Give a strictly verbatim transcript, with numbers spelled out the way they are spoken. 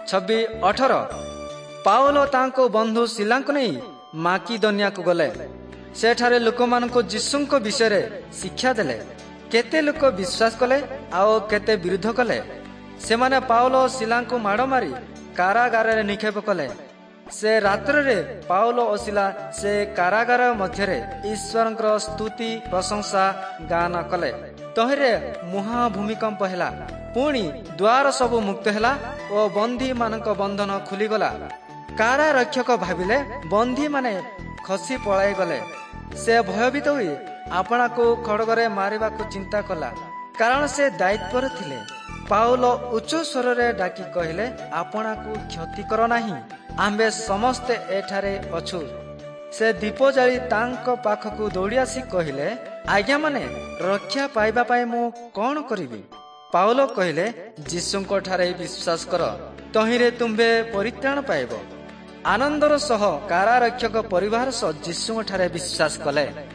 ଛବି ଅଠର ପାଉଲ ତାଙ୍କ ବନ୍ଧୁ ଶିଲାଙ୍କୁ ନେଇ ମାକିଦୋନିଆକୁ ଗଲେ। ସେଠାରେ ଲୋକମାନଙ୍କୁ ଯୀଶୁଙ୍କ ବିଷୟରେ ଶିକ୍ଷା ଦେଲେ। କେତେ ଲୋକ ବିଶ୍ୱାସ କଲେ ଆଉ କେତେ ବିରୋଧ କଲେ। ସେମାନେ ପାଉଲ ଓ ଶିଲାଙ୍କୁ ମାଡ଼ ମାରି କାରାଗାରରେ ନିକ୍ଷେପ କଲେ। ସେ ରାତ୍ରରେ ପାଉଲ ଓ ଶିଲା ସେ କାରାଗାର ମଧ୍ୟରେ ଈଶ୍ୱରଙ୍କର ସ୍ତୁତି ପ୍ରଶଂସା ଗାନ କଲେ। ତହିଁରେ ମହା ଭୂମିକମ୍ପ ହେଲା। ପୁଣି ଦ୍ୱାର ସବୁ ମୁକ୍ତ ହେଲା ଓ ବନ୍ଦୀମାନଙ୍କ ବନ୍ଧନ ଖୋଲିଗଲା। କାରାରକ୍ଷକ ଭାବିଲେ ବନ୍ଦୀମାନେ ଖସି ପଳାଇଗଲେ। ସେ ଭୟଭୀତ ହୋଇ ଆପଣାକୁ ଖଡ଼ଗରେ ମାରିବାକୁ ଚିନ୍ତା କଲା, କାରଣ ସେ ଦାୟିତ୍ୱରେ ଥିଲେ। ପାଉଲ ଉଚ୍ଚ ସ୍ୱରରେ ଡାକି କହିଲେ, ଆପଣାକୁ କ୍ଷତି କର ନାହିଁ, ଆମ୍ଭେ ସମସ୍ତେ ଏଠାରେ ଅଛୁ। ସେ ଦୀପ ଜାଳି ତାଙ୍କ ପାଖକୁ ଦୌଡ଼ି ଆସି କହିଲେ, ଆଜ୍ଞା ମାନେ ରକ୍ଷା ପାଇବା ପାଇଁ ମୁଁ କ'ଣ କରିବି? ପାଉଲ କହିଲେ, ଯୀଶୁଙ୍କ ଠାରେ ବିଶ୍ୱାସ କର, ତହିଁରେ ତୁମ୍ଭେ ପରିତ୍ରାଣ ପାଇବ। ଆନନ୍ଦର ସହ କାରାରକ୍ଷକ ପରିବାର ସହ ଯୀଶୁଙ୍କ ଠାରେ ବିଶ୍ୱାସ କଲେ।